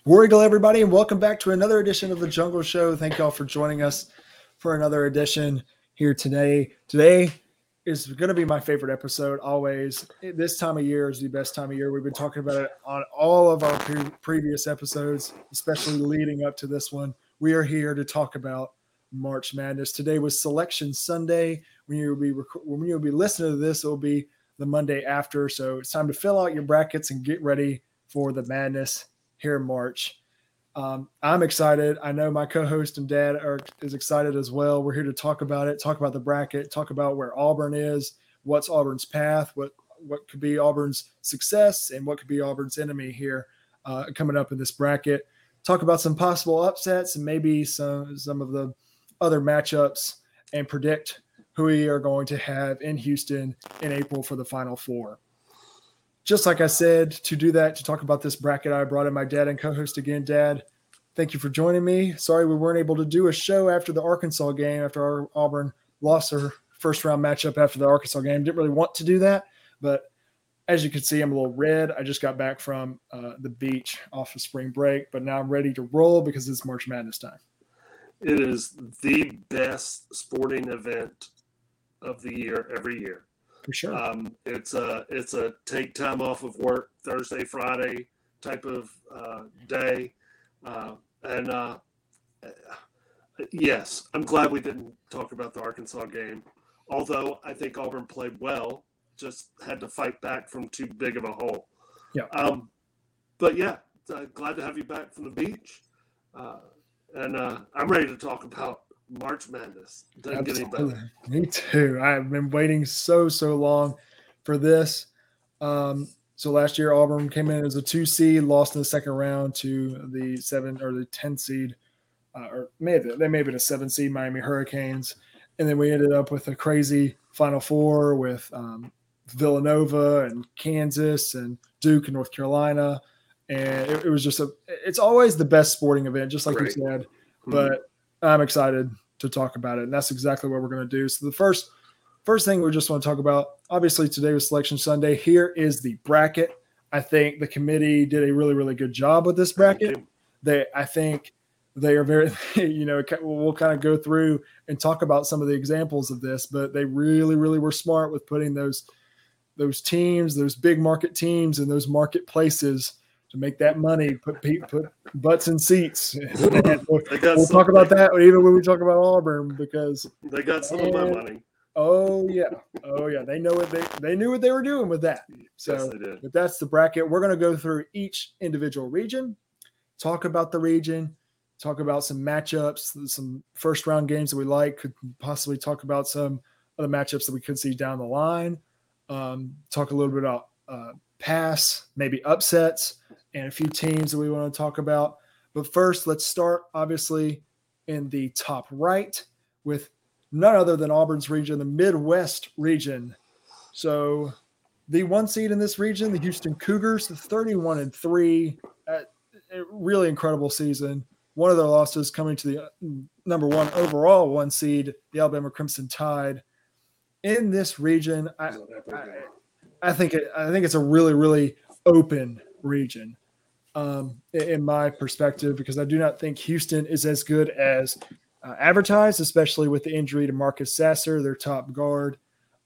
War Eagle, everybody, and welcome back to another edition of the Jungle Show. Thank y'all for joining us for another edition here today. Today is going to be my favorite episode always. This time of year is the best time of year. We've been talking about it on all of our previous episodes, especially leading up to this one. We are here to talk about March Madness. Today was Selection Sunday. When you'll be listening to this, it'll be the Monday after. So it's time to fill out your brackets and get ready for the madness here in March. I'm excited. I know my co-host and dad is excited as well. We're here to talk about it, talk about the bracket, talk about where Auburn is, what's Auburn's path, what could be Auburn's success, and what could be Auburn's enemy here coming up in this bracket. Talk about some possible upsets and maybe some of the other matchups, and predict who we are going to have in Houston in April for the Final Four. Just like I said, to do that, to talk about this bracket, I brought in my dad and co-host again. Dad, thank you for joining me. Sorry we weren't able to do a show after the Arkansas game, after Auburn lost their first-round matchup after the Arkansas game. Didn't really want to do that, but as you can see, I'm a little red. I just got back from the beach off of spring break, but now I'm ready to roll because it's March Madness time. It is the best sporting event of the year every year. For sure. It's a take time off of work Thursday, Friday type of day. Yes, I'm glad we didn't talk about the Arkansas game. Although I think Auburn played well, just had to fight back from too big of a hole. Yeah. But yeah, glad to have you back from the beach. And I'm ready to talk about March Madness. Doesn't get any better. Me too. I've been waiting so long for this. So last year Auburn came in as a 2 seed, lost in the second round to the 7 or the 10 seed, or they may have been a 7 seed Miami Hurricanes, and then we ended up with a crazy Final Four with Villanova and Kansas and Duke and North Carolina, and it was just it's always the best sporting event, just like you said. But I'm excited to talk about it, and that's exactly what we're going to do. So the first thing we just want to talk about, obviously today was Selection Sunday. Here is the bracket. I think the committee did a really, really good job with this bracket. I think they are very, we'll kind of go through and talk about some of the examples of this, but they really, really were smart with putting those teams, those big market teams in those marketplaces to make that money, put butts in seats. We'll talk about that even when we talk about Auburn, because they got some of my money. Oh yeah. They know they knew what they were doing with that. So, yes, they did. But that's the bracket. We're going to go through each individual region, talk about the region, talk about some matchups, some first round games that we like. Could possibly talk about some of the matchups that we could see down the line. Talk a little bit about pass, maybe upsets, and a few teams that we want to talk about. But first, let's start obviously in the top right with none other than Auburn's region, the Midwest region. So the 1 seed in this region, the Houston Cougars, 31-3, a really incredible season. One of their losses coming to the number 1 overall 1 seed, the Alabama Crimson Tide. In this region, I think it's a really, really open region in my perspective, because I do not think Houston is as good as advertised, especially with the injury to Marcus Sasser, their top guard.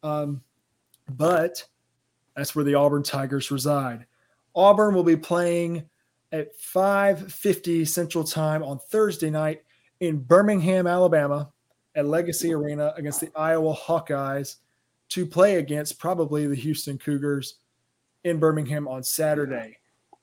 But that's where the Auburn Tigers reside. Auburn will be playing at 5:50 Central Time on Thursday night in Birmingham, Alabama, at Legacy Arena against the Iowa Hawkeyes, to play against probably the Houston Cougars in Birmingham on Saturday.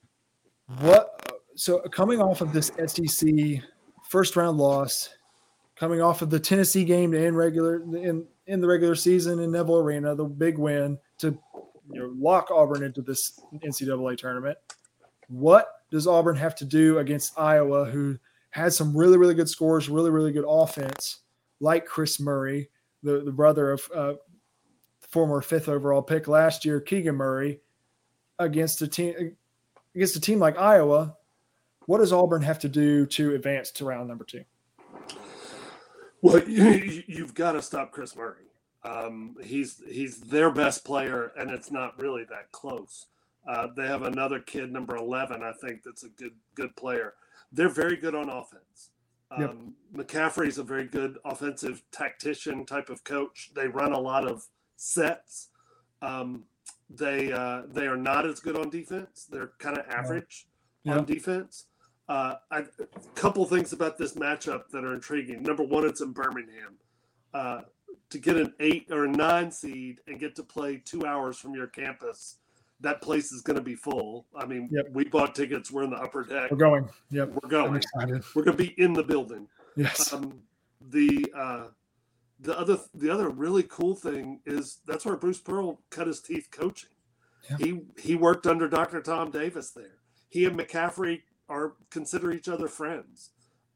So coming off of this SEC first round loss, coming off of the Tennessee game to end in the regular season in Neville Arena, the big win to lock Auburn into this NCAA tournament, what does Auburn have to do against Iowa, who has some really, really good scores, really, really good offense, like Chris Murray, the brother of former 5th overall pick last year, Keegan Murray, against a team like Iowa? What does Auburn have to do to advance to round number 2? Well, you've got to stop Chris Murray. He's their best player, and it's not really that close. They have another kid, number 11, I think, that's a good player. They're very good on offense. Yep. McCaffrey's a very good offensive tactician type of coach. They run a lot of sets. They are not as good on defense. They're kind of average on defense. A couple things about this matchup that are intriguing. Number one, it's in Birmingham. To get an 8 or a 9 seed and get to play 2 hours from your campus, that place is going to be full. I mean, we bought tickets. We're in the upper deck. We're going. Yep. We're going. I'm excited. We're going to be in the building. Yes. The other really cool thing is that's where Bruce Pearl cut his teeth coaching. Yeah. He worked under Dr. Tom Davis there. He and McCaffrey consider each other friends.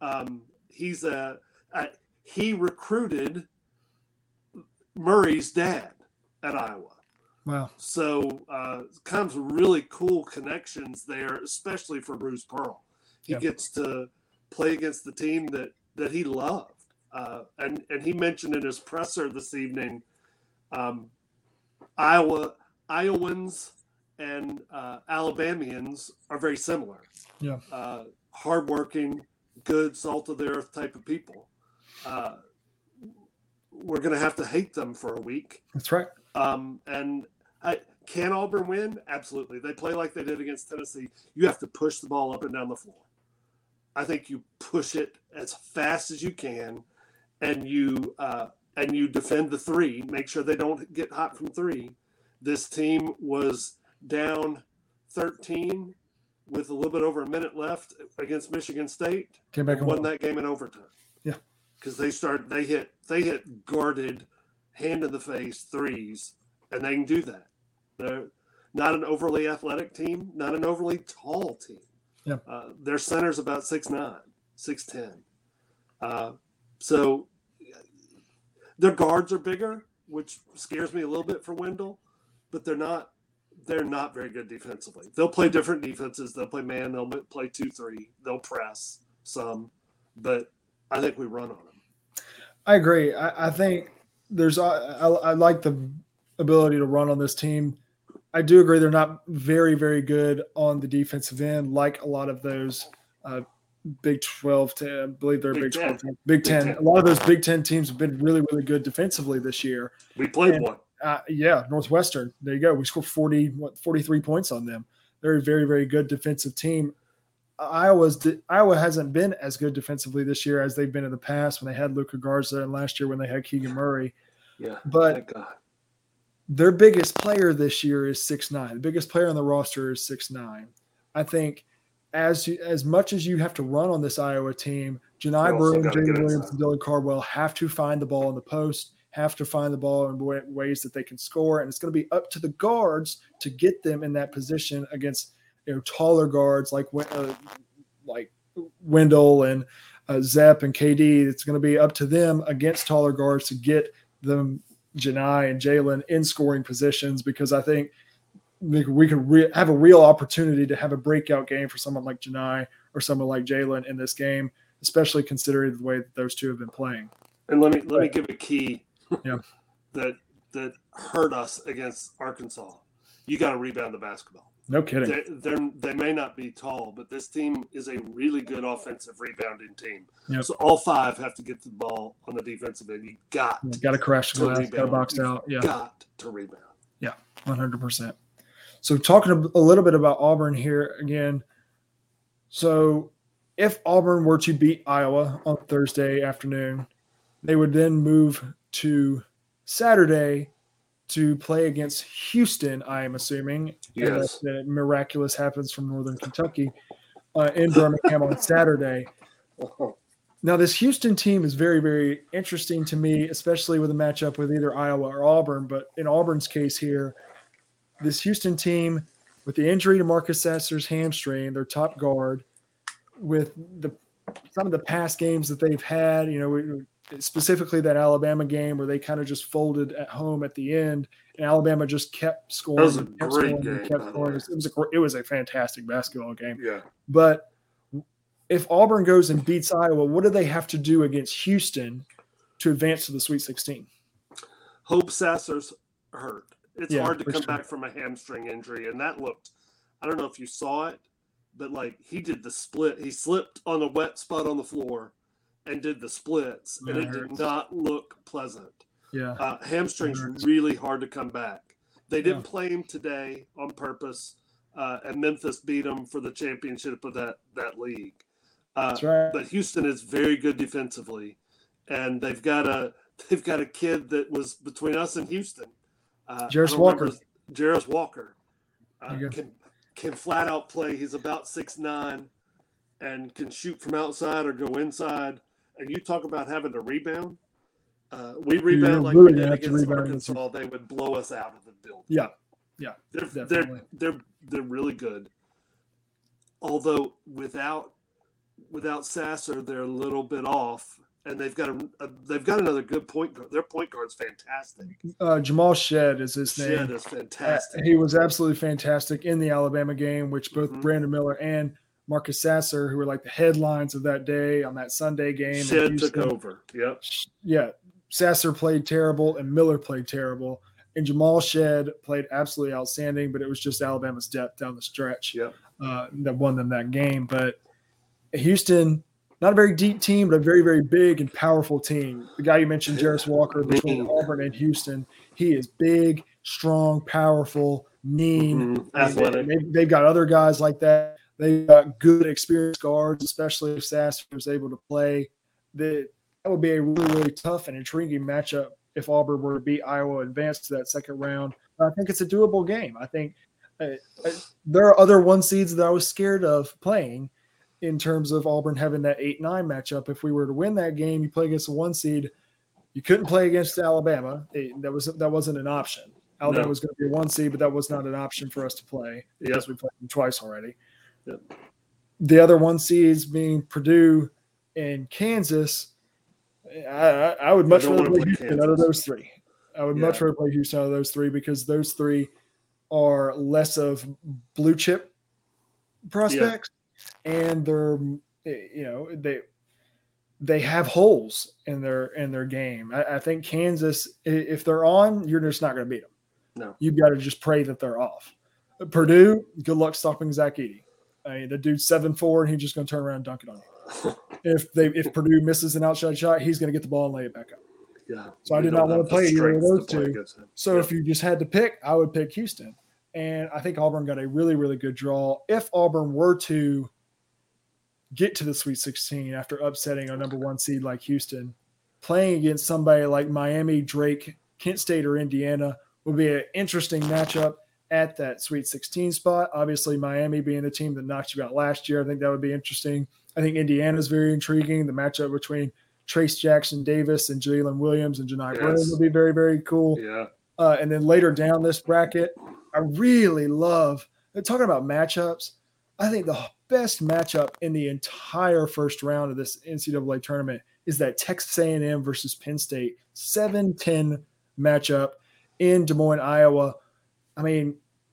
He recruited Murray's dad at Iowa. Wow. So kind of really cool connections there, especially for Bruce Pearl. He gets to play against the team that he loved. And he mentioned in his presser this evening, Iowans and Alabamians are very similar. Yeah. Hardworking, good, salt of the earth type of people. We're going to have to hate them for a week. That's right. Can Auburn win? Absolutely. They play like they did against Tennessee. You have to push the ball up and down the floor. I think you push it as fast as you can, and you defend the three. Make sure they don't get hot from three. This team was down 13 with a little bit over a minute left against Michigan State. Came back and won that game in overtime. Yeah, because they hit guarded, hand in the face threes, and they can do that. They're not an overly athletic team, not an overly tall team. Yeah, their center's about 6'9", 6'10". So their guards are bigger, which scares me a little bit for Wendell, but they're not very good defensively. They'll play different defenses. They'll play man. They'll play 2-3. They'll press some, but I think we run on them. I agree. I think I like the ability to run on this team. I do agree they're not very, very good on the defensive end, like a lot of those Big 12. I believe they're Big 12. Big 10. A lot of those Big 10 teams have been really, really good defensively this year. We played one. Northwestern. There you go. We scored 43 points on them. They're a very, very good defensive team. Iowa hasn't been as good defensively this year as they've been in the past when they had Luka Garza and last year when they had Keegan Murray. Yeah, but their biggest player this year is 6'9". The biggest player on the roster is 6'9". I think as much as you have to run on this Iowa team, Janai Brewer, Jalen Williams, and Dylan Cardwell have to find the ball in the post, have to find the ball in ways that they can score, and it's going to be up to the guards to get them in that position against taller guards like Wendell and Zepp and KD. It's going to be up to them against taller guards to get them, Janai and Jalen, in scoring positions, because I think we could have a real opportunity to have a breakout game for someone like Janai or someone like Jalen in this game, especially considering the way that those two have been playing. And let me give a key that hurt us against Arkansas. You got to rebound the basketball. No kidding. They may not be tall, but this team is a really good offensive rebounding team. Yep. So all five have to get the ball on the defensive end. You got to crash the glass, got to box out. Yeah, got to rebound. Yeah, 100%. So talking a little bit about Auburn here again. So if Auburn were to beat Iowa on Thursday afternoon, they would then move to Saturday to play against Houston, I am assuming. Yes. That miraculous happens from Northern Kentucky in Birmingham on Saturday. Now, this Houston team is very, very interesting to me, especially with a matchup with either Iowa or Auburn. But in Auburn's case here, this Houston team, with the injury to Marcus Sasser's hamstring, their top guard, with some of the past games that they've had, specifically that Alabama game where they kind of just folded at home at the end, and Alabama just kept scoring. That was a great game. It was a fantastic basketball game. Yeah. But if Auburn goes and beats Iowa, what do they have to do against Houston to advance to the Sweet 16? Hope Sasser's hurt. It's hard to come back from a hamstring injury, and that looked I don't know if you saw it, but like he did the split. He slipped on a wet spot on the floor and did the splits, and it did not look pleasant. Yeah. Hamstring's really hard to come back. They didn't play him today on purpose, and Memphis beat them for the championship of that league. That's right. But Houston is very good defensively, and they've got a kid that was between us and Houston. Jarris Walker. Jarris Walker can flat out play. He's about 6'9", and can shoot from outside or go inside. And you talk about having to rebound. We rebound like we did against Arkansas. They would blow us out of the building. Yeah, they're really good. Although without Sasser, they're a little bit off, and they've got another good point guard. Their point guard's fantastic. Jamal Shead is his name. Shead is fantastic. He was absolutely fantastic in the Alabama game, which both Brandon Miller and Marcus Sasser, who were like the headlines of that day on that Sunday game. Shead took over. Yep. Yeah. Sasser played terrible and Miller played terrible. And Jamal Shead played absolutely outstanding, but it was just Alabama's depth down the stretch that won them that game. But Houston, not a very deep team, but a very, very big and powerful team. The guy you mentioned, Jarris Walker, between Auburn and Houston, he is big, strong, powerful, mean, athletic. They've got other guys like that. They've got good, experienced guards, especially if Sasser was able to play. That would be a really, really tough and intriguing matchup if Auburn were to beat Iowa and advance to that second round. But I think it's a doable game. I think there are other one seeds that I was scared of playing in terms of Auburn having that 8-9 matchup. If we were to win that game, you play against a one seed. You couldn't play against Alabama. That wasn't an option. Alabama was going to be a one seed, but that was not an option for us to play because we played them twice already. Yep. The other one seeds being Purdue and Kansas. I would much rather play Houston out of those three. I would much rather play Houston out of those three because those three are less of blue chip prospects, and they're they have holes in their game. I think Kansas, if they're on, you're just not going to beat them. No, you've got to just pray that they're off. Purdue, good luck stopping Zach Edey. I mean, the dude's 7'4", and he's just going to turn around and dunk it on you. If Purdue misses an outside shot, he's going to get the ball and lay it back up. Yeah. So I did not want to play either of those two. So if you just had to pick, I would pick Houston. And I think Auburn got a really, really good draw. If Auburn were to get to the Sweet 16 after upsetting a number one seed like Houston, playing against somebody like Miami, Drake, Kent State, or Indiana would be an interesting matchup at that Sweet 16 spot. Obviously, Miami being the team that knocked you out last year, I think that would be interesting. I think Indiana is very intriguing. The matchup between Trace Jackson Davis and Jalen Williams and Janai Brown will be very, very cool. Yeah. And then later down this bracket, I really love talking about matchups. I think the best matchup in the entire first round of this NCAA tournament is that Texas A&M versus Penn State 7-10 matchup in Des Moines, Iowa. I mean,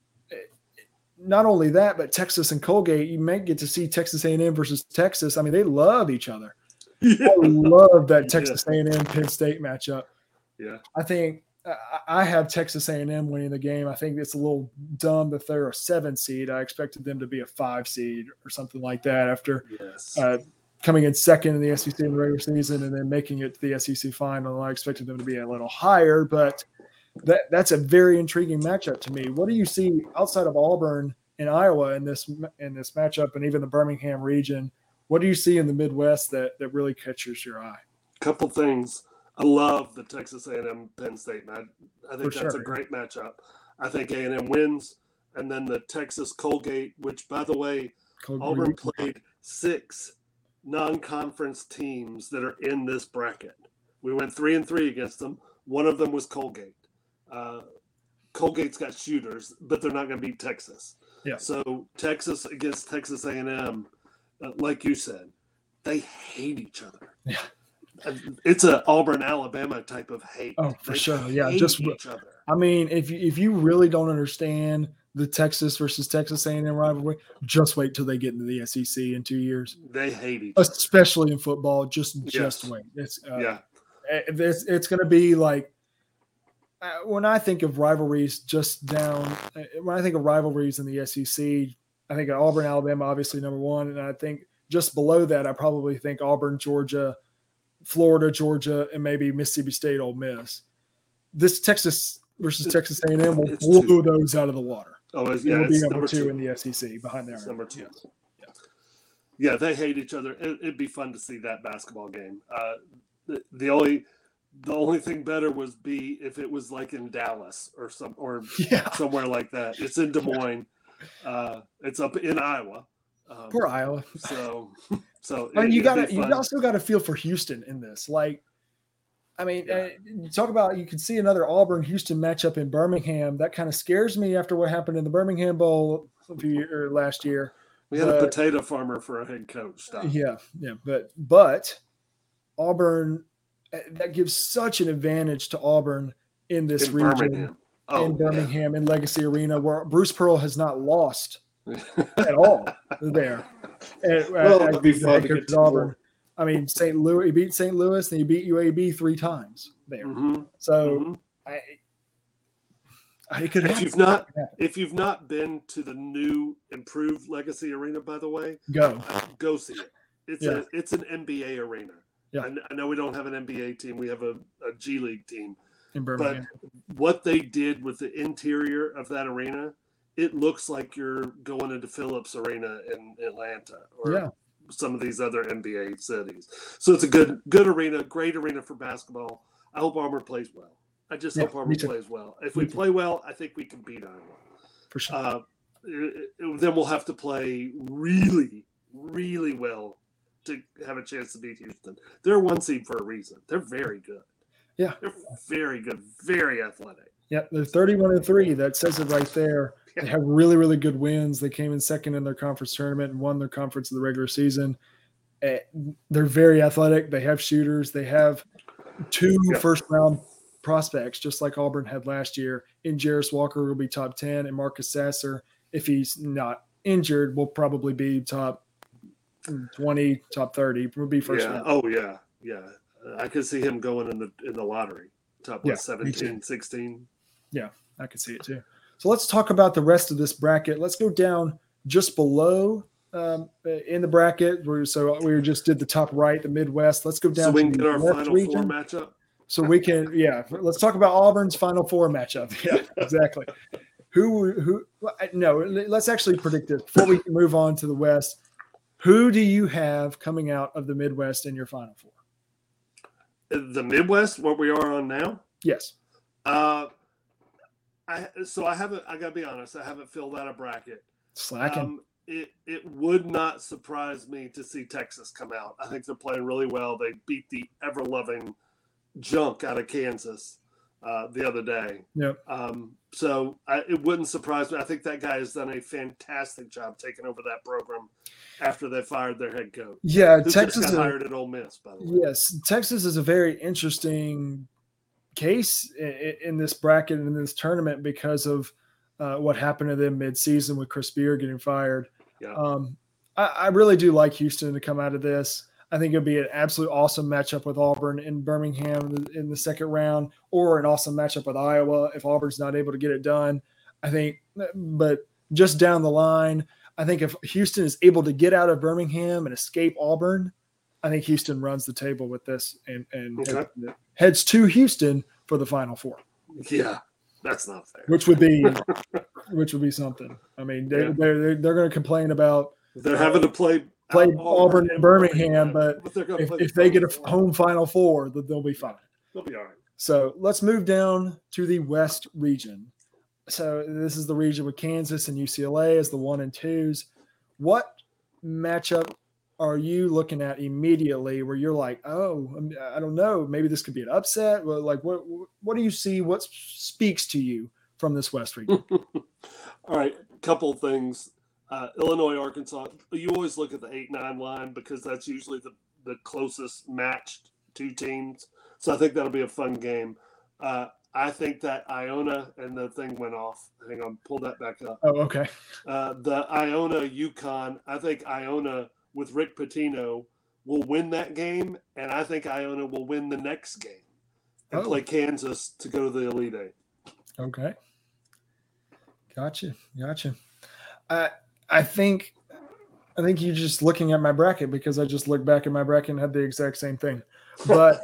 not only that, but Texas and Colgate, you may get to see Texas A&M versus Texas. I mean, they love each other. Yeah. I love that Texas A&M Penn State matchup. Yeah, I think I have Texas A&M winning the game. I think it's a little dumb that they're a 7 seed. I expected them to be a 5 seed or something like that after coming in second in the SEC in the regular season and then making it to the SEC final. I expected them to be a little higher, but that's a very intriguing matchup to me. What do you see outside of Auburn and Iowa in this matchup, and even the Birmingham region? What do you see in the Midwest that really catches your eye? Couple things. I love the Texas A&M Penn State. I think that's a great matchup. I think A&M wins, and then the Texas Colgate, which, by the way, Auburn played 6 non-conference teams that are in this bracket. We went 3-3 against them. One of them was Colgate. Colgate's got shooters, but they're not going to beat Texas. Yeah. So Texas against Texas A&M, like you said, they hate each other. Yeah. It's an Auburn-Alabama type of hate. Oh, for sure. Yeah, just each other. I mean, if you really don't understand the Texas versus Texas A&M rivalry, just wait till they get into the SEC in 2 years. They hate each other, especially in football. Just wait. It's going to be like when I think of rivalries when I think of rivalries in the SEC, I think of Auburn, Alabama, obviously number one. And I think just below that, I probably think Auburn, Georgia, Florida, Georgia, and maybe Mississippi State, Ole Miss. This Texas versus Texas A&M will blow those out of the water. Oh, it will be number two in the SEC behind there. Number two. Yes. Yeah, they hate each other. It'd be fun to see that basketball game. The only thing better was if it was like in Dallas or somewhere like that. It's in Des Moines. It's up in Iowa. Poor Iowa. So you also got to feel for Houston in this. Like, I mean, you talk about, you can see another Auburn-Houston matchup in Birmingham. That kind of scares me after what happened in the Birmingham Bowl last year. We had a potato farmer for a head coach. Stop. Yeah, but Auburn, that gives such an advantage to Auburn in this region, in Birmingham, in Legacy Arena, where Bruce Pearl has not lost at all there. It'd be fun to get to Auburn. I mean, St. Louis, he beat St. Louis, and he beat UAB 3 times there. Mm-hmm. So it could happen. If you've not been to the new improved Legacy Arena, by the way, go see it. It's an NBA arena. Yeah. I know we don't have an NBA team. We have a G League team in Birmingham. But what they did with the interior of that arena, it looks like you're going into Phillips Arena in Atlanta or some of these other NBA cities. So it's a good arena, great arena for basketball. I hope Auburn plays well. I just hope Auburn plays well. If we play well, I think we can beat Iowa. For sure. Then we'll have to play really, really well to have a chance to beat Houston. They're 1 seed for a reason. They're very good. Yeah. They're very good, very athletic. Yeah, they're 31-3. That says it right there. Yeah. They have really, really good wins. They came in second in their conference tournament and won their conference in the regular season. They're very athletic. They have shooters. They have 2 first-round prospects, just like Auburn had last year. In Jarris Walker will be top 10, and Marcus Sasser, if he's not injured, will probably be top 20, top 30. Will be first round. Oh, yeah. I could see him going in the lottery, top 17, 16. Yeah, I could see it too. So let's talk about the rest of this bracket. Let's go down just below in the bracket. We just did the top right, the Midwest. Let's go down. So we can get our Final Four matchup. So we can, let's talk about Auburn's Final Four matchup. Yeah, exactly. Let's actually predict this before we move on to the West. Who do you have coming out of the Midwest in your Final Four? The Midwest, what we are on now? Yes. I gotta be honest, I haven't filled out a bracket. Slacking. It would not surprise me to see Texas come out. I think they're playing really well. They beat the ever-loving junk out of Kansas the other day. Yep. So it wouldn't surprise me. I think that guy has done a fantastic job taking over that program after they fired their head coach. Yeah, Texas got hired at Ole Miss, by the way. Yes, Texas is a very interesting case in this bracket and in this tournament because of what happened to them mid-season with Chris Beard getting fired. Yeah. I really do like Houston to come out of this. I think it'd be an absolute awesome matchup with Auburn in Birmingham in the second round, or an awesome matchup with Iowa if Auburn's not able to get it done. I think, but just down the line, I think if Houston is able to get out of Birmingham and escape Auburn, I think Houston runs the table with this and heads to Houston for the Final Four. Yeah, that's not fair. Which would be something. I mean, they're going to complain about they're having to play Auburn and Birmingham, but if they get a home Final Four, they'll be fine. They'll be all right. So let's move down to the West region. So this is the region with Kansas and UCLA as the 1 and 2s. What matchup are you looking at immediately where you're like, oh, I don't know, maybe this could be an upset? Like, what do you see? What speaks to you from this West region? All right, couple of things. Illinois, Arkansas, you always look at the 8-9 line because that's usually the closest matched 2 teams. So I think that'll be a fun game. I think that Iona, and the thing went off. Hang on, pull that back up. Oh, okay. The Iona UConn, I think Iona with Rick Pitino will win that game, and I think Iona will win the next game. and play Kansas to go to the Elite Eight. Okay. Gotcha. I think you're just looking at my bracket because I just looked back at my bracket and had the exact same thing. But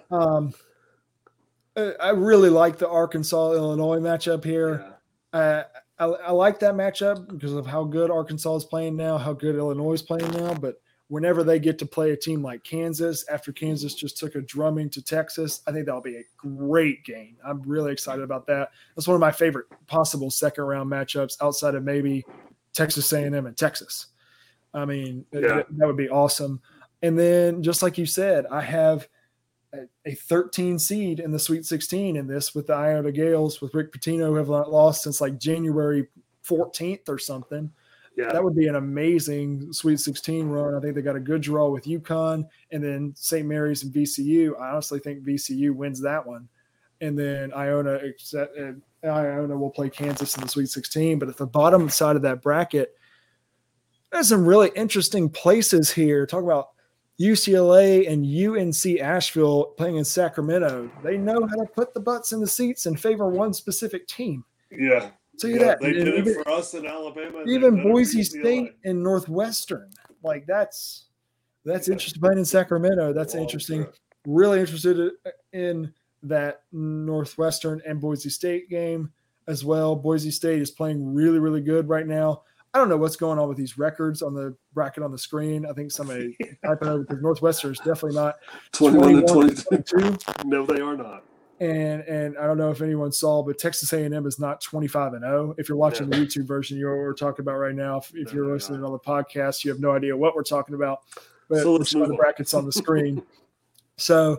I really like the Arkansas-Illinois matchup here. Yeah. I like that matchup because of how good Arkansas is playing now, how good Illinois is playing now. But whenever they get to play a team like Kansas, after Kansas just took a drumming to Texas, I think that'll be a great game. I'm really excited about that. That's one of my favorite possible second-round matchups outside of maybe Texas A&M and Texas. I mean, that would be awesome. And then, just like you said, I have a 13 seed in the Sweet 16 in this with the Iona Gales, with Rick Pitino, who have not lost since like January 14th or something. Yeah. That would be an amazing Sweet 16 run. I think they got a good draw with UConn and then St. Mary's and VCU. I honestly think VCU wins that one. And then Iona will play Kansas in the Sweet 16. But at the bottom side of that bracket, there's some really interesting places here. Talk about UCLA and UNC Asheville playing in Sacramento. They know how to put the butts in the seats and favor one specific team. Yeah. So that. They did it for us in Alabama. Even Boise State and Northwestern. Like that's interesting. Playing in Sacramento, that's interesting. Really interested in that Northwestern and Boise State game as well. Boise State is playing really, really good right now. I don't know what's going on with these records on the bracket on the screen. I think somebody typing over because Northwestern is definitely not 21 22. No, they are not. And I don't know if anyone saw, but Texas A&M is not 25-0. If you're watching the YouTube version, we're talking about right now. If you're listening on the podcast, you have no idea what we're talking about. But so the brackets on the screen. So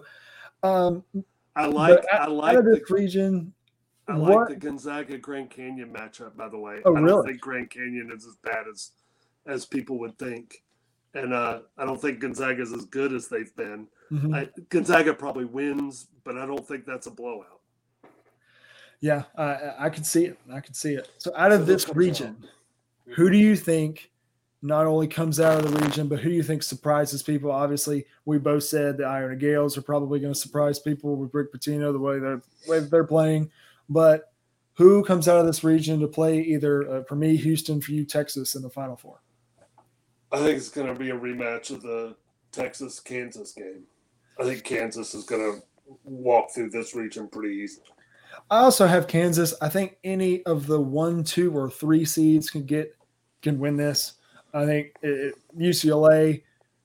I like out of this region. I like the Gonzaga Grand Canyon matchup, by the way. Oh, I really? don't think Grand Canyon is as bad as people would think. And I don't think Gonzaga is as good as they've been. Mm-hmm. Gonzaga probably wins, but I don't think that's a blowout. Yeah, I could see it. So out of this region, who do you think not only comes out of the region, but who do you think surprises people? Obviously, we both said the Iona Gales are probably going to surprise people with Rick Pitino, the way they're playing. But who comes out of this region to play either, for me, Houston, for you, Texas in the Final Four? I think it's going to be a rematch of the Texas-Kansas game. I think Kansas is going to walk through this region pretty easily. I also have Kansas. I think any of the 1, 2, or 3 seeds can win this. I think UCLA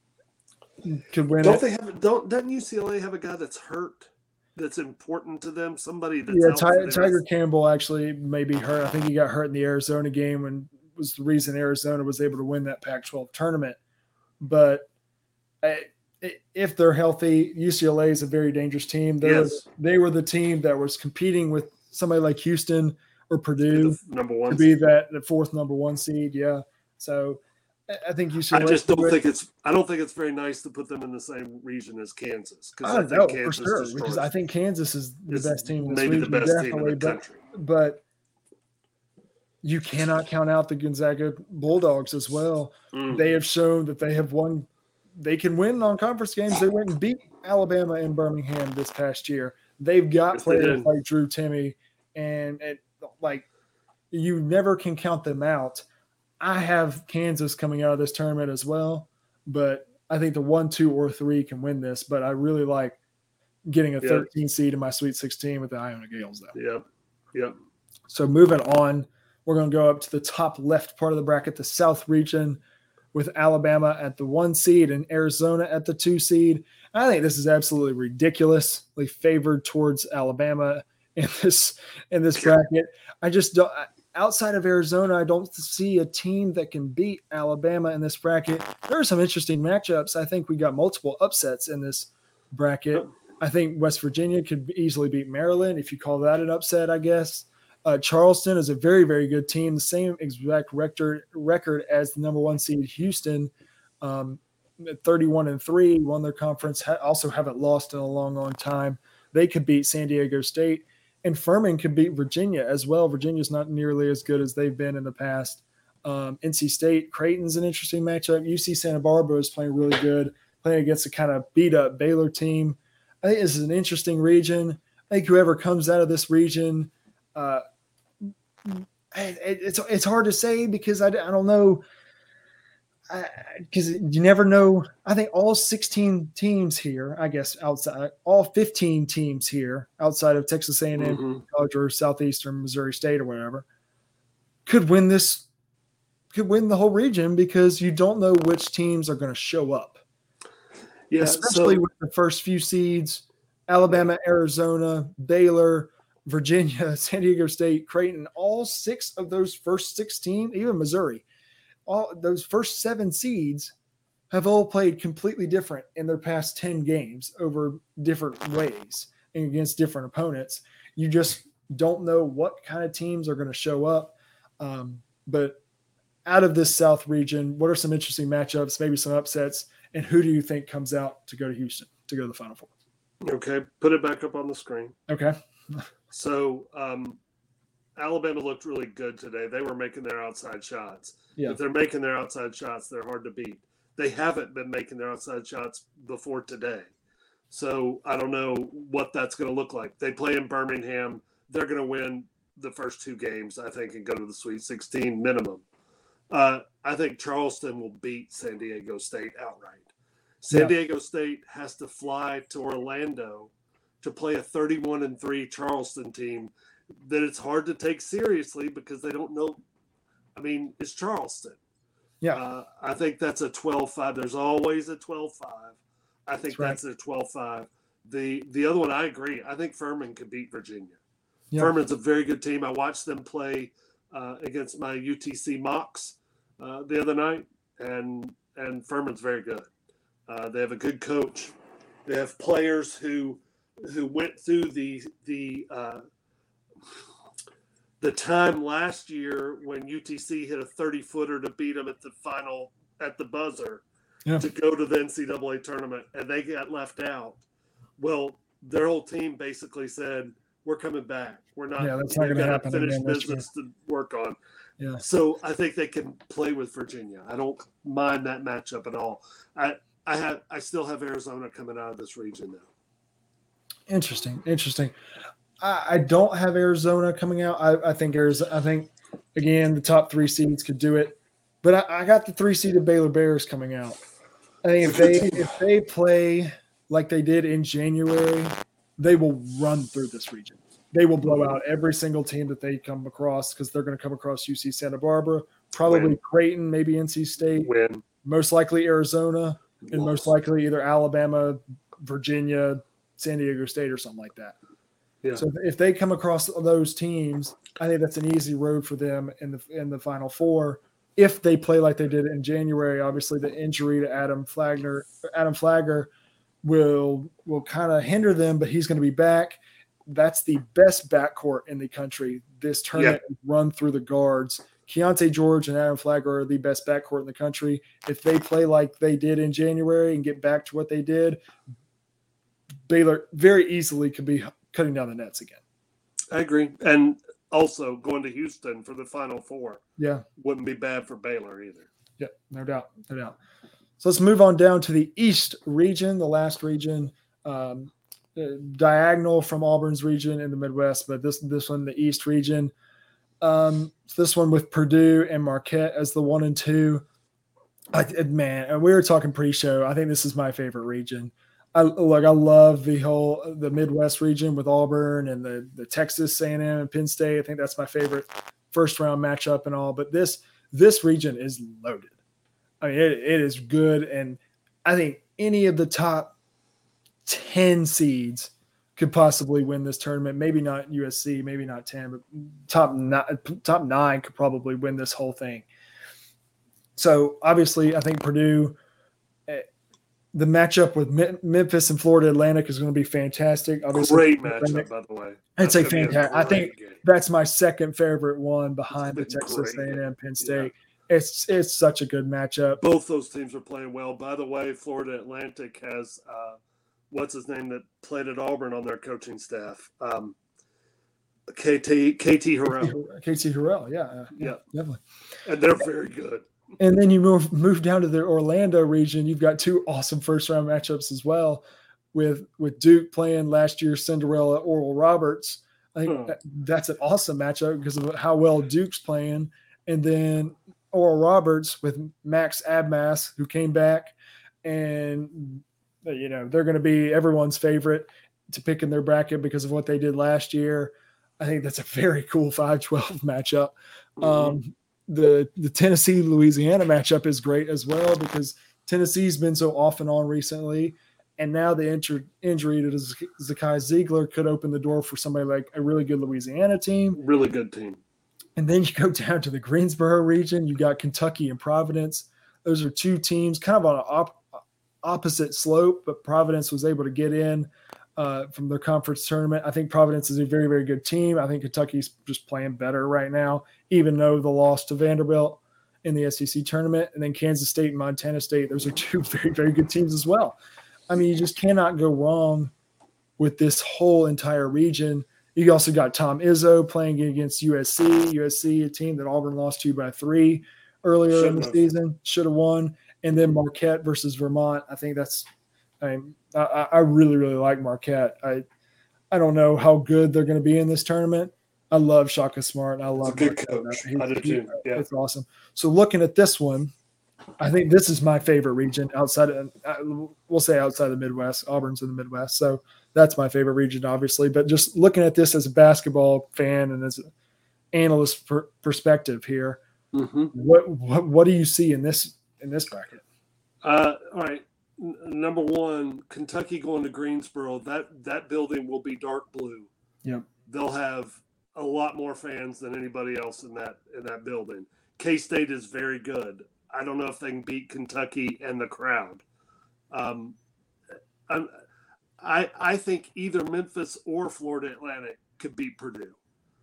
could win Doesn't UCLA have a guy that's hurt? That's important to them, somebody that's Tiger Campbell actually may be hurt. I think he got hurt in the Arizona game and was the reason Arizona was able to win that Pac-12 tournament. But if they're healthy, UCLA is a very dangerous team. They were the team that was competing with somebody like Houston or Purdue number one to be the fourth number 1 seed. Yeah, so I think UCLA. I don't think it's very nice to put them in the same region as Kansas. I know for sure because I think Kansas is the best team in this region, the best team in the country. But you cannot count out the Gonzaga Bulldogs as well. They have shown that they have won. They can win non-conference games. They went and beat Alabama in Birmingham this past year. They've got players like Drew Timme, and you never can count them out. I have Kansas coming out of this tournament as well, but I think the 1, 2, or 3 can win this. But I really like getting a 13 seed in my Sweet 16 with the Iona Gales, though. Yep. So moving on, we're going to go up to the top left part of the bracket, the South region, with Alabama at the 1 seed and Arizona at the 2 seed. I think this is absolutely ridiculously favored towards Alabama in this bracket. I just don't. Outside of Arizona, I don't see a team that can beat Alabama in this bracket. There are some interesting matchups. I think we got multiple upsets in this bracket. I think West Virginia could easily beat Maryland, if you call that an upset, I guess. Charleston is a very, very good team, the same exact record as the number 1 seed Houston, 31-3, won their conference, also haven't lost in a long, long time. They could beat San Diego State. And Furman could beat Virginia as well. Virginia's not nearly as good as they've been in the past. NC State, Creighton's an interesting matchup. UC Santa Barbara is playing really good, playing against a kind of beat-up Baylor team. I think this is an interesting region. I think whoever comes out of this region, it's hard to say because I don't know. Because you never know. I think all 16 teams here, I guess outside, all 15 teams here outside of Texas A&M College or Southeastern Missouri State or whatever, could win the whole region because you don't know which teams are going to show up. Yeah, especially with the first few seeds, Alabama, Arizona, Baylor, Virginia, San Diego State, Creighton, all 6 of those first 16, even Missouri, all those first 7 seeds have all played completely different in their past 10 games over different ways and against different opponents. You just don't know what kind of teams are going to show up. But out of this South region, what are some interesting matchups, maybe some upsets, and who do you think comes out to go to Houston, to go to the Final Four? Okay, put it back up on the screen. Okay. So Alabama looked really good today. They were making their outside shots. Yeah. If they're making their outside shots, they're hard to beat. They haven't been making their outside shots before today. So I don't know what that's going to look like. They play in Birmingham. They're going to win the first 2 games, I think, and go to the Sweet 16 minimum. I think Charleston will beat San Diego State outright. San Diego State has to fly to Orlando to play a 31-3 Charleston team that it's hard to take seriously because they don't know. I mean, it's Charleston. Yeah. I think that's a 12-5. There's always a 12-5. I think that's a 12-5. The other one, I agree. I think Furman could beat Virginia. Yeah. Furman's a very good team. I watched them play against my UTC Mocs the other night, and Furman's very good. They have a good coach. They have players who went through the time last year when UTC hit a 30-footer to beat them at the final at the buzzer to go to the NCAA tournament, and they got left out. Well, their whole team basically said, "We're coming back. We're not. Yeah, that's not going to happen. Finished business to work on." Yeah. So I think they can play with Virginia. I don't mind that matchup at all. I still have Arizona coming out of this region now. Interesting. I don't have Arizona coming out. I think again the top 3 seeds could do it, but I got the 3-seeded Baylor Bears coming out. I think if they play like they did in January, they will run through this region. They will blow out every single team that they come across because they're going to come across UC Santa Barbara, probably Creighton, maybe NC State, most likely Arizona, and most likely either Alabama, Virginia, San Diego State, or something like that. Yeah. So if they come across those teams, I think that's an easy road for them in the Final Four. If they play like they did in January, obviously the injury to Adam Flagler will kind of hinder them, but he's going to be back. That's the best backcourt in the country. This tournament is run through the guards. Keontae George and Adam Flagler are the best backcourt in the country. If they play like they did in January and get back to what they did, Baylor very easily could be cutting down the nets again. I agree. And also going to Houston for the Final Four. Yeah. Wouldn't be bad for Baylor either. Yeah, no doubt. So let's move on down to the East region, the last region, diagonal from Auburn's region in the Midwest, but this one, the East region. This one with Purdue and Marquette as the 1 and 2. Man, we were talking pre-show. I think this is my favorite region. I love the Midwest region with Auburn and the Texas A&M and Penn State. I think that's my favorite first round matchup and all. But this region is loaded. I mean, it is good, and I think any of the top 10 seeds could possibly win this tournament. Maybe not USC, maybe not 10, but top 9 could probably win this whole thing. So obviously, I think Purdue. The matchup with Memphis and Florida Atlantic is going to be fantastic. Obviously, great matchup, by the way. It's a fantastic. I think that's my second favorite one behind the Texas A&M Penn State. Yeah. It's such a good matchup. Both those teams are playing well. By the way, Florida Atlantic has what's his name that played at Auburn on their coaching staff, KT Harrell. KT Harrell, yeah, definitely. And they're very good. And then you move down to the Orlando region. You've got 2 awesome first-round matchups as well. with Duke playing last year's Cinderella Oral Roberts. I think that's an awesome matchup because of how well Duke's playing. And then Oral Roberts with Max Abmas, who came back, and they're going to be everyone's favorite to pick in their bracket because of what they did last year. I think that's a very cool 5-12 matchup. The Tennessee Louisiana matchup is great as well because Tennessee's been so off and on recently, and now the injury to Zakai Ziegler could open the door for somebody like a really good Louisiana team. Really good team. And then you go down to the Greensboro region. You got Kentucky and Providence. Those are two teams kind of on an opposite slope, but Providence was able to get in from their conference tournament. I think Providence is a very, very good team. I think Kentucky's just playing better right now, even though the loss to Vanderbilt in the SEC tournament. And then Kansas State and Montana State, those are two very, very good teams as well. I mean, you just cannot go wrong with this whole entire region. You also got Tom Izzo playing against USC. USC, a team that Auburn lost to by 3 earlier in the season, should have won. And then Marquette versus Vermont. I think that's I really, really like Marquette. I don't know how good they're going to be in this tournament. I love Shaka Smart. And I love good coach. I do too. Yeah. It's awesome. So looking at this one, I think this is my favorite region outside of, we'll say outside of the Midwest. Auburn's in the Midwest. So that's my favorite region, obviously. But just looking at this as a basketball fan and as an analyst perspective here, what do you see in this bracket? All right. Number one, Kentucky going to Greensboro. That building will be dark blue. Yep. They'll have a lot more fans than anybody else in that building. K-State is very good. I don't know if they can beat Kentucky and the crowd. I think either Memphis or Florida Atlantic could beat Purdue.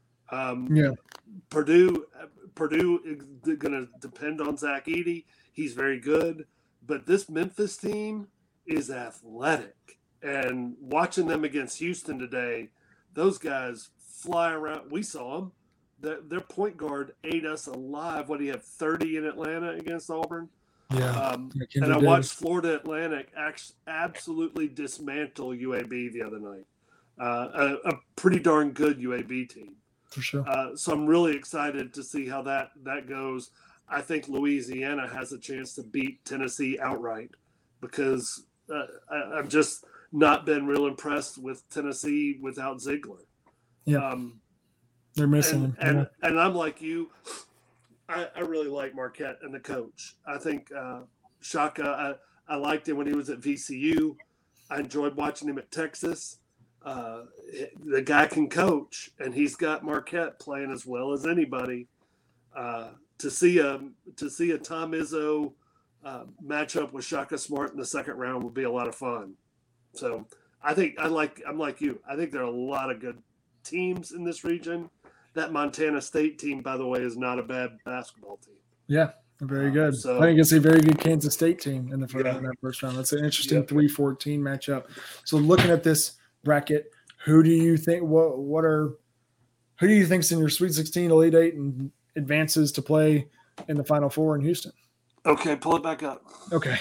Purdue is going to depend on Zach Edey. He's very good, but this Memphis team is athletic. And watching them against Houston today, those guys fly around. We saw them. Their point guard ate us alive. What do you have, 30 in Atlanta against Auburn? Yeah. And I watched Florida Atlantic absolutely dismantle UAB the other night. A pretty darn good UAB team. For sure. So I'm really excited to see how that goes. I think Louisiana has a chance to beat Tennessee outright because I've just not been real impressed with Tennessee without Ziegler. Yeah. They're missing him. And I'm like you. I really like Marquette and the coach. I think Shaka, I liked him when he was at VCU. I enjoyed watching him at Texas. The guy can coach, and he's got Marquette playing as well as anybody. To see a Tom Izzo matchup with Shaka Smart in the second round would be a lot of fun. So I'm like you. I think there are a lot of good teams in this region. That Montana State team, by the way, is not a bad basketball team. Yeah, very good. I think it's a very good Kansas State team in that first round. That's an interesting 3-14 matchup. So looking at this bracket, who do you think who do you think's in your Sweet 16, Elite 8, and advances to play in the Final Four in Houston? Okay, pull it back up. Okay.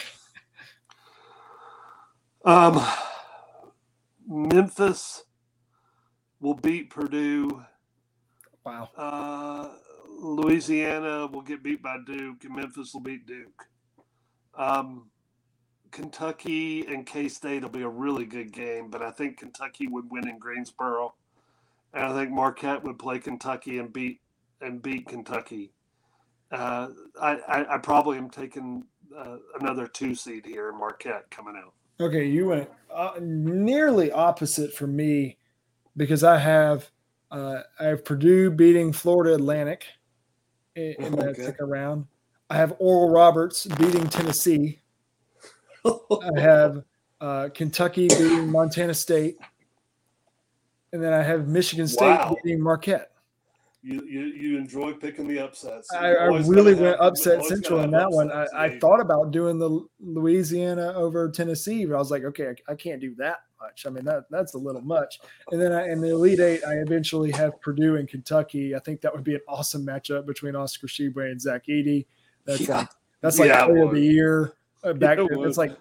Memphis will beat Purdue. Wow. Louisiana will get beat by Duke, and Memphis will beat Duke. Kentucky and K-State will be a really good game, but I think Kentucky would win in Greensboro, and I think Marquette would play Kentucky and beat Kentucky. I probably am taking another 2 seed here in Marquette coming out. Okay, you went nearly opposite for me because I have Purdue beating Florida Atlantic in that second round. I have Oral Roberts beating Tennessee. I have Kentucky beating Montana State. And then I have Michigan State beating Marquette. You enjoy picking the upsets. I really went upset central in that one. I thought about doing the Louisiana over Tennessee, but I was like, okay, I can't do that much. I mean, that's a little much. And then in the Elite 8, I eventually have Purdue and Kentucky. I think that would be an awesome matchup between Oscar Tshiebwe and Zach Edey. That's like player of the year. It's like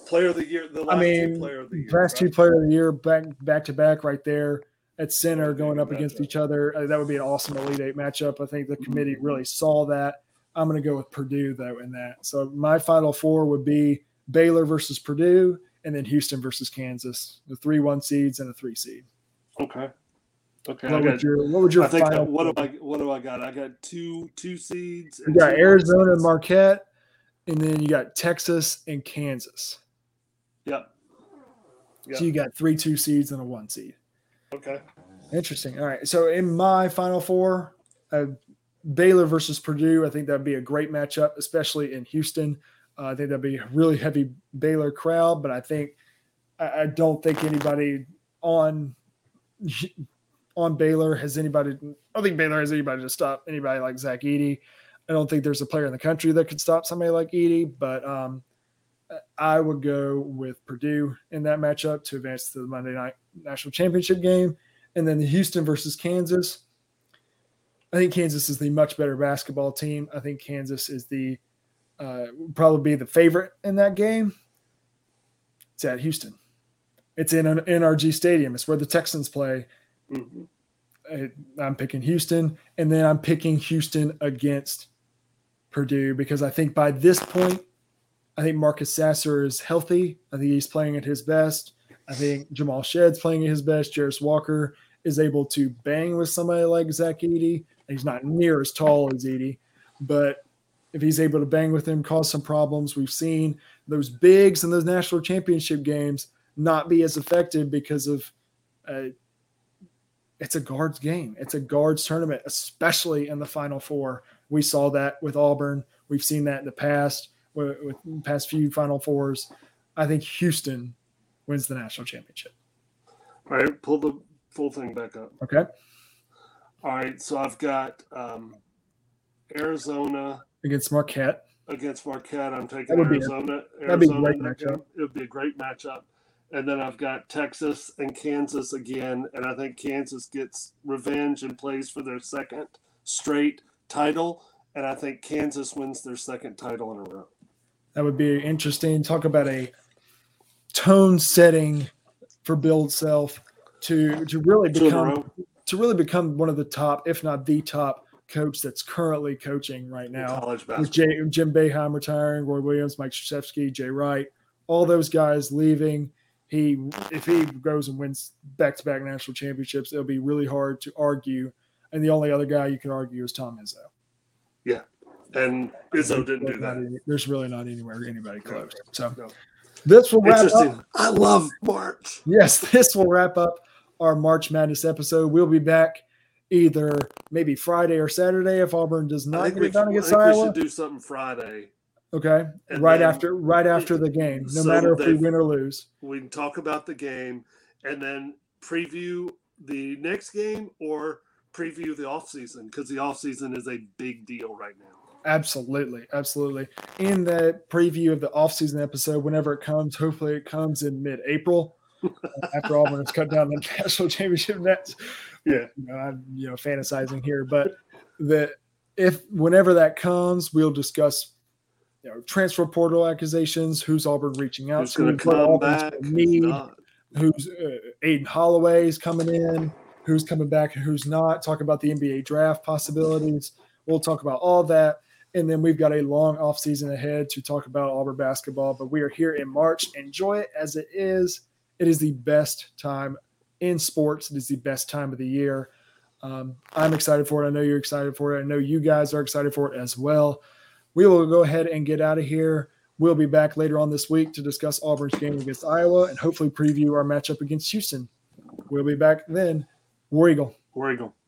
Player of the year. The last two player of the year. Last two player of the year, back to back, right there at center, going up against each other. That would be an awesome Elite Eight matchup. I think the committee really saw that. I'm going to go with Purdue though in that. So my Final Four would be Baylor versus Purdue, and then Houston versus Kansas. The 3-1 seeds and a 3 seed. Okay. Okay. What would your final? What do I got? I got two seeds. You got Arizona and Marquette, and then you got Texas and Kansas. Yep. So you got 3 2 seeds and a 1 seed. Okay. Interesting. All right. So in my Final Four, Baylor versus Purdue, I think that'd be a great matchup, especially in Houston. I think that'd be a really heavy Baylor crowd, but I don't think anybody on Baylor has anybody. I don't think Baylor has anybody to stop anybody like Zach Edey. I don't think there's a player in the country that could stop somebody like Edey, but I would go with Purdue in that matchup to advance to the Monday Night National Championship game. And then the Houston versus Kansas. I think Kansas is the much better basketball team. I think Kansas is probably be the favorite in that game. It's at Houston. It's in an NRG Stadium. It's where the Texans play. Mm-hmm. I'm picking Houston, and then I'm picking Houston against Purdue because I think by this point, I think Marcus Sasser is healthy. I think he's playing at his best. I think Jamal Shedd's playing at his best. Jarris Walker is able to bang with somebody like Zach Edey. He's not near as tall as Edey, but if he's able to bang with him, cause some problems. We've seen those bigs in those national championship games not be as effective because of it's a guards game. It's a guards tournament, especially in the Final Four. We saw that with Auburn. We've seen that in the past with the past few Final Fours. I think Houston wins the national championship. All right, pull the full thing back up. Okay. All right, so I've got Arizona against Marquette. I'm taking Arizona. That'd be a great matchup. It would be a great matchup. And then I've got Texas and Kansas again, and I think Kansas gets revenge and plays for their second straight title, and I think Kansas wins their second title in a row. That would be interesting. Talk about a tone setting for Bill Self to really become one of the top, if not the top, coach that's currently coaching right now. College basketball. With Jim Boeheim retiring, Roy Williams, Mike Krzyzewski, Jay Wright, all those guys leaving. If he goes and wins back-to-back national championships, it'll be really hard to argue. And the only other guy you can argue is Tom Izzo. Yeah, and Izzo didn't do that. There's really not anybody close. So this will wrap up. I love March. Yes, this will wrap up our March Madness episode. We'll be back either maybe Friday or Saturday if Auburn does not get it done against Iowa. We should do something Friday. Okay, and right after the game, no matter if we win or lose. We can talk about the game and then preview the next game or preview the offseason because the offseason is a big deal right now. Absolutely. In that preview of the offseason episode, whenever it comes, hopefully it comes in mid-April after Auburn has cut down the national championship nets. Yeah, I'm fantasizing here, but whenever that comes, we'll discuss transfer portal accusations, who's Auburn reaching out to, who's come back, who's Aiden Holloway is coming in, who's coming back and who's not. Talk about the NBA draft possibilities. We'll talk about all that. And then we've got a long offseason ahead to talk about Auburn basketball. But we are here in March. Enjoy it as it is. It is the best time in sports. It is the best time of the year. I'm excited for it. I know you're excited for it. I know you guys are excited for it as well. We will go ahead and get out of here. We'll be back later on this week to discuss Auburn's game against Iowa and hopefully preview our matchup against Houston. We'll be back then. War Eagle. War Eagle.